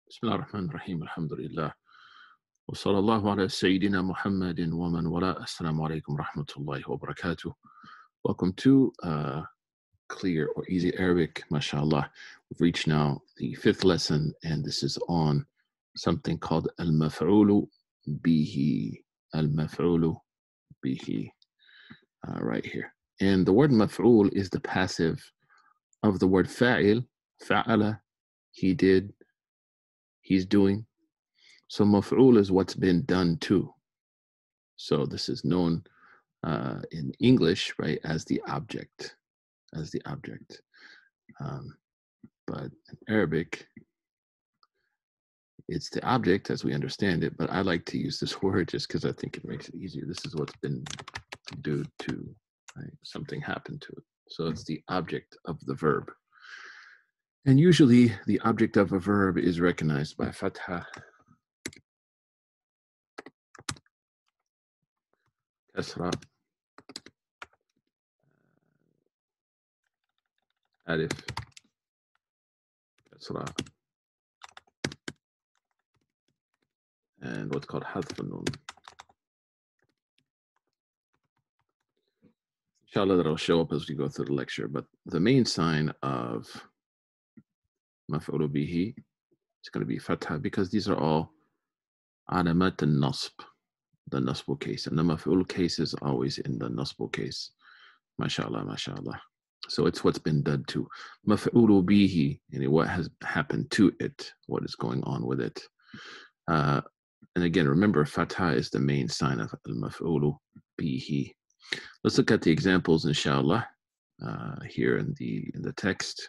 بسم الله الرحمن الرحيم الحمد لله وصلى الله على سيدنا محمد ومن والاه. Assalamu alaikum rahmatullahi wa barakatuh. Welcome to Clear or Easy Arabic, mashallah. We've reached now the fifth lesson, and this is on something called al-maf'ulu bihi. Al-maf'ulu bihi, right here. And the word maf'ul is the passive of the word fa'il. Fa'ala, he did, he's doing. So maf'ul is what's been done to. So this is known in English, right, as the object, as the object. But in Arabic, it's the object as we understand it. But I like to use this word just because I think it makes it easier. This is what's been due to, right? Something happened to it. So it's the object of the verb. And usually the object of a verb is recognized by fatha, kasra, alif, kasra, and what's called hadf al-nun. Inshallah, that'll show up as we go through the lecture. But the main sign of maf'ulu bihi is going to be fatha, because these are all alamat al-nasb, the nasbu case. And the maf'ul case is always in the nasbu case. MashaAllah, MashaAllah. So it's what's been done to. Maf'ulu bihi, what has happened to it, what is going on with it. And again, remember, fatha is the main sign of al-maf'ulu bihi. Let's look at the examples, inshallah, here in the text.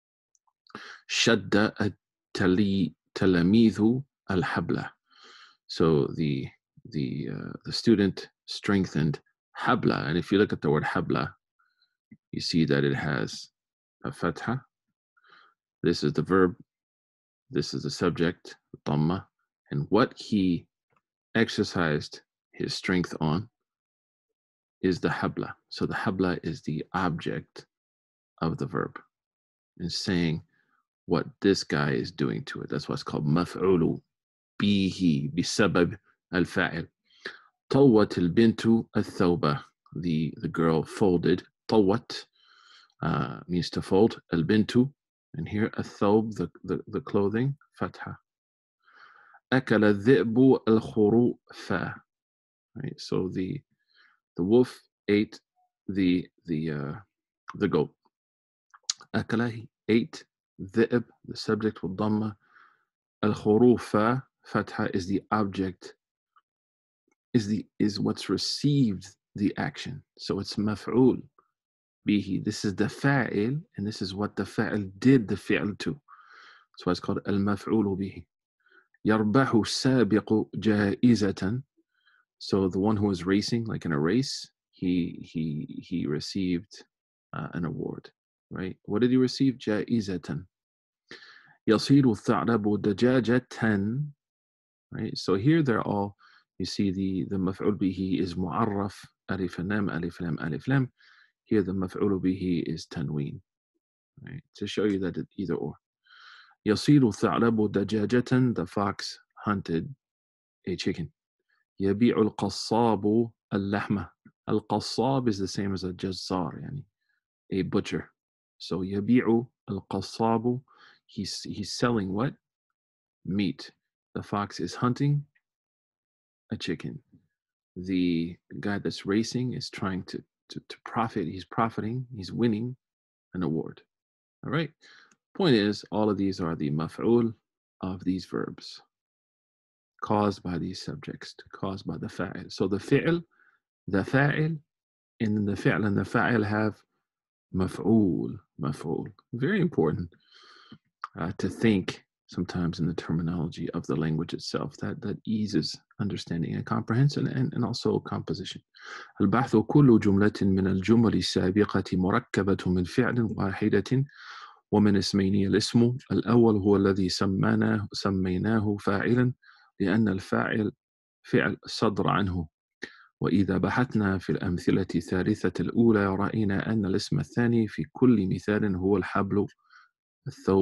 Shadda at-talamidhu al-habla. So the student strengthened habla, and if you look at the word habla, you see that it has a fatha. This is the verb. This is the subject, dhamma, and what he exercised his strength on is the habla. So the habla is the object of the verb, and saying what this guy is doing to it. That's what's called maf'ulu bihi, bisabab al-fa'il. Tawwat al-bintu al-thawba. The girl folded. Tawwat means to fold. Al-bintu, and here al-thawb, the clothing, fatha. Akala dhi'bu al-khurufa. Right, so the wolf ate the goat. Akala, he ate. Dhi'b, the subject with dhamma. Al-khurufa, fatha, is the object, is what's received the action. So it's maf'ul bihi. This is the fa'il, and this is what the fa'il did the fi'l to. That's why it's called al-maf'ul bihi. Yarbahu sabiqu jaizatan. So the one who was racing, like in a race, he received an award, right? What did he receive? Jaizatan. Yasiru tha'labu dajajatan. Right? So here they're all, you see the maf'ul bihi is mu'arraf, alif lam, alif lam, alif lam. Here the maf'ul bihi is tanween, right? To show you that it's either or. Yasiru tha'labu dajajatan, the fox hunted a chicken. Yabi'u al-qassabu al-lahma. Al-qassab is the same as a jazzar, yani a butcher. So yabi'u al-qassabu, he's selling what? Meat. The fox is hunting a chicken. The guy that's racing is trying to profit. He's profiting. He's winning an award. All right. Point is, all of these are the maf'ul of these verbs, caused by these subjects, caused by the fa'il. So the fi'l, the fa'il, and then the fi'l and the fa'il have maf'ul. Very important to think sometimes in the terminology of the language itself, that eases understanding and comprehension, and also composition. البحث كل جملة من الجمل السابقة مركبة من فعل واحدة ومن اسمين. الاسم الأول هو الذي سميناه فاعلا لأن الفاعل فعل صدر عنه. وإذا بحثنا في الأمثلة الثالثة الأولى رأينا أن الاسم الثاني في كل مثال هو الحبل، الثوب،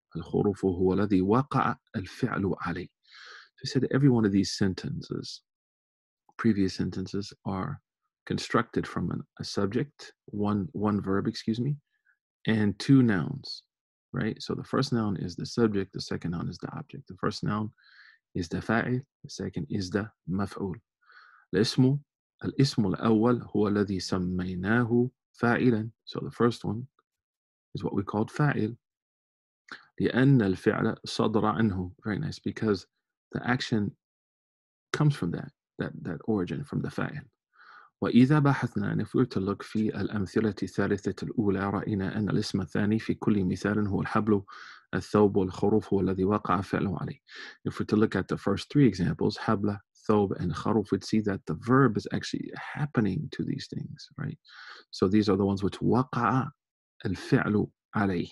الخروف هو الذي وقع الفعل عليه. So he said every one of these sentences, previous sentences, are constructed from a subject, one verb, excuse me, and two nouns, right? So the first noun is the subject, the second noun is the object. The first noun is the fa'il, the second is the maf'ul. الاسم الأول هو الذي سميناه فاعلا. So the first one is what we called فاعل. لأن الفعل صدر عنه. Very nice, because the action comes from that origin, from the فاعل. وإذا بحثنا, and if we were to look في الأمثلة الثالثة الأولى, رأينا أن الاسم الثاني في كل مثال هو الحبل الثوب والخروف هو الذي وقع فعله عليه. If we were to look at the first three examples, حبل, ثوب, and خروف, we'd see that the verb is actually happening to these things, right? So these are the ones which وقع الفعل عليه.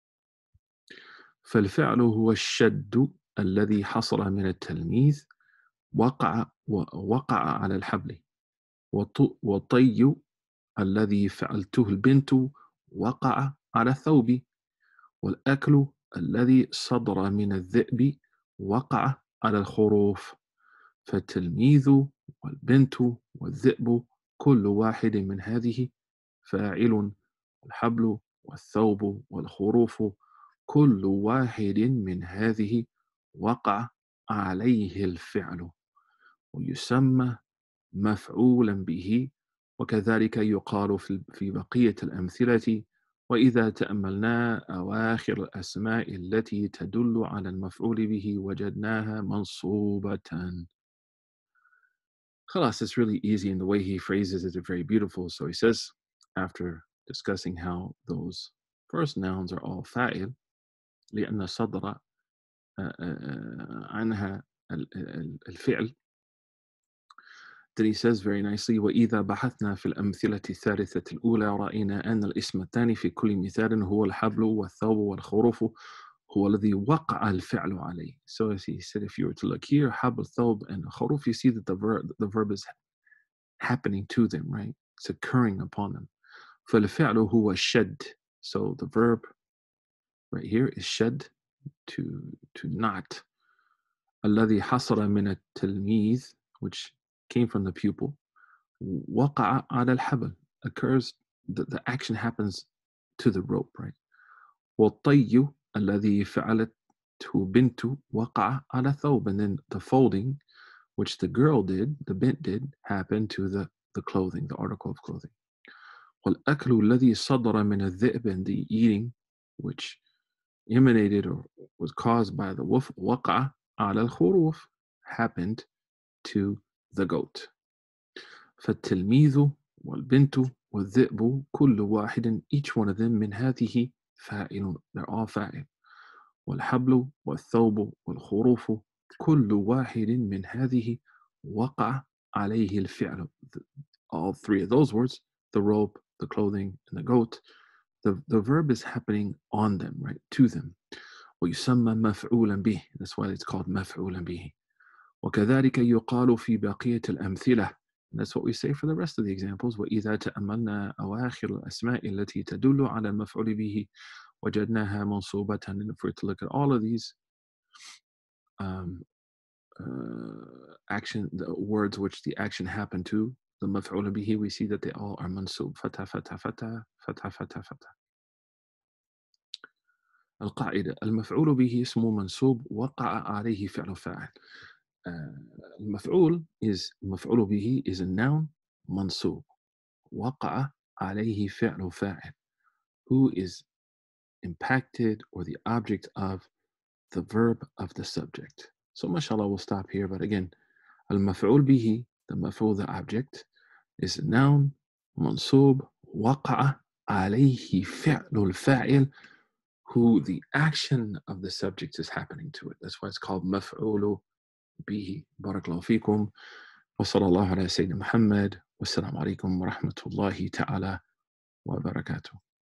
فالفعل هو الشد الذي حصل من التلميذ وقع على الحبل. وطي الذي فعلته البنت وقع على الثوب. والأكل الذي صدر من الذئب وقع على الخروف. فالتلميذ والبنت والذئب كل واحد من هذه فاعل. الحبل والثوب والخروف كل واحد من هذه وقع عليه الفعل ويسمى مفعولا به. وكذلك يقال في بقية الأمثلة. وإذا تأملنا أواخر الأسماء التي تدل على المفعول به وجدناها منصوبة. خلاص, it's really easy, and the way he phrases it is very beautiful. So he says, after discussing how those first nouns are all fa'il, لأن صدر عنها الفعل, then he says very nicely, وإذا بحثنا في الأمثلة الثالثة الأولى رأينا أن الاسم الثاني في كل مثال هو الحبل والثوب والخروف هو الذي وقع الفعل عليه. So as he said, if you were to look here, حبل, ثوب, and خروف, you see that the verb is happening to them, right? It's occurring upon them. فالفعل هو الشد. So the verb right here is shed, to knot. الذي حصل من التلميذ, which came from the pupil. وقع على الحبل, occurs, the action happens to the rope, right? والطي الذي فعلته بنت وقع على ثوب, and then the folding, which the girl did, the bint did, happened to the clothing, the article of clothing. والأكل الذي صدر من الذئب, and the eating which emanated or was caused by the wolf, وقع على الخروف, happened to the goat. فالتلميذ والبنت والذئب كل واحد, each one of them, من هذه فاعل, they're all فاعل. والحبل والثوب والخروف كل واحد من هذه وقع عليه الفعل. All three of those words, the rope, the clothing, and the goat, the verb is happening on them, right, to them. ويسمى مفعولا به, that's why it's called مفعولا به. وكذلك يقال في بقية الأمثلة, and that's what we say for the rest of the examples. وإذا تأملنا أواخر الأسماء التي تدل على المفعول به وجدناها منصوبة. And if we're to look at all of these action, the words which the action happened to, the مفعول به, we see that they all are mansub. فتح فتح فتح فتح فتح فتح. القاعدة: المفعول به اسم منصوب وقع عليه فعل فاعل. المفعول مفعول به is a noun منصوب. وقع عليه فعل فاعل, who is impacted or the object of the verb of the subject. So mashallah, we'll stop here. But again, المفعول به, the maf'ul, the object, is a noun منصوب وقع عليه فعل الفاعل, who the action of the subject is happening to it. That's why it's called مفعول به. بارك الله فيكم وصلى الله على سيدنا محمد والسلام عليكم ورحمة الله تعالى وبركاته.